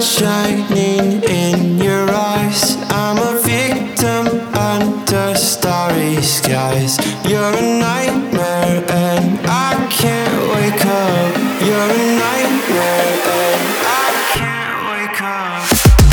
shining in your eyes. I'm a victim under starry skies. You're a nightmare and I can't wake up. You're a nightmare and I can't wake up.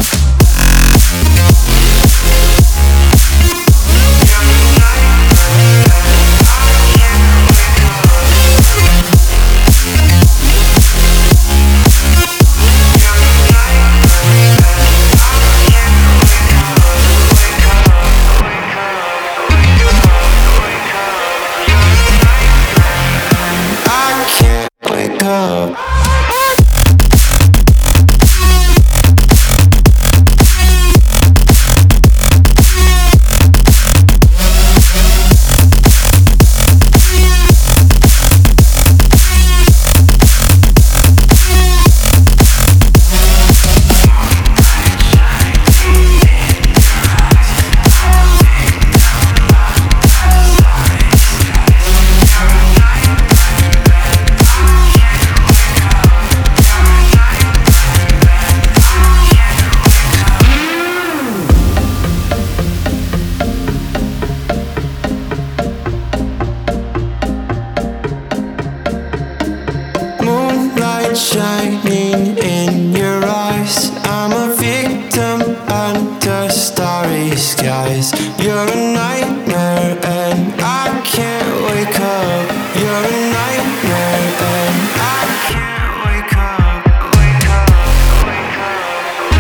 Shining in your eyes. I'm a victim under starry skies. You're a nightmare and I can't wake up. You're a nightmare and I can't wake up. Wake up, wake up,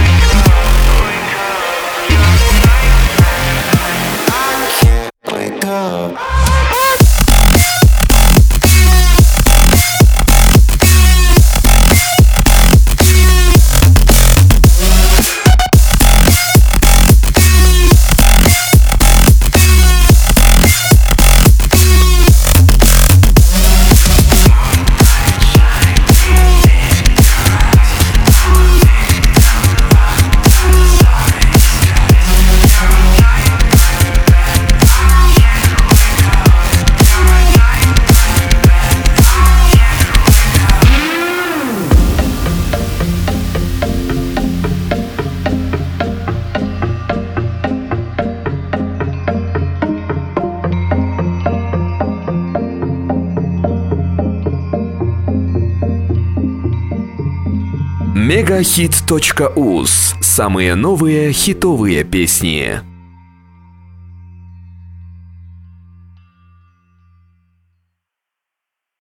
wake up, wake up. You're a nightmare. I can't wake up. Мегахит.уз. Самые новые хитовые песни.